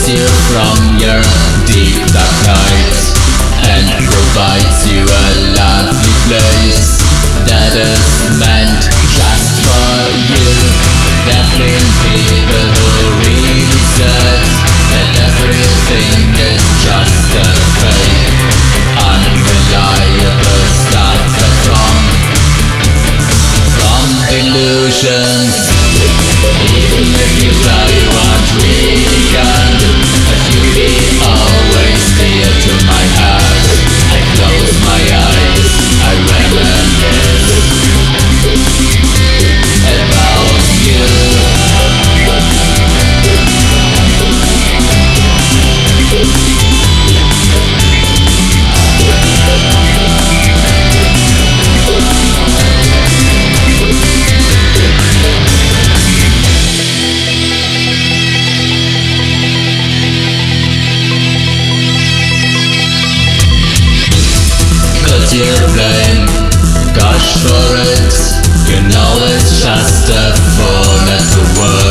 you from your deep dark night and provides you a lovely place that is meant just for you. There have been people who really said that everything is just a fake, unreliable stuff that's from illusions. Even if you try what really can, but you'll be always dear to my heart. I close my eyes, I reminisce about you. You blame gosh for it, you know it's just a four-letter word.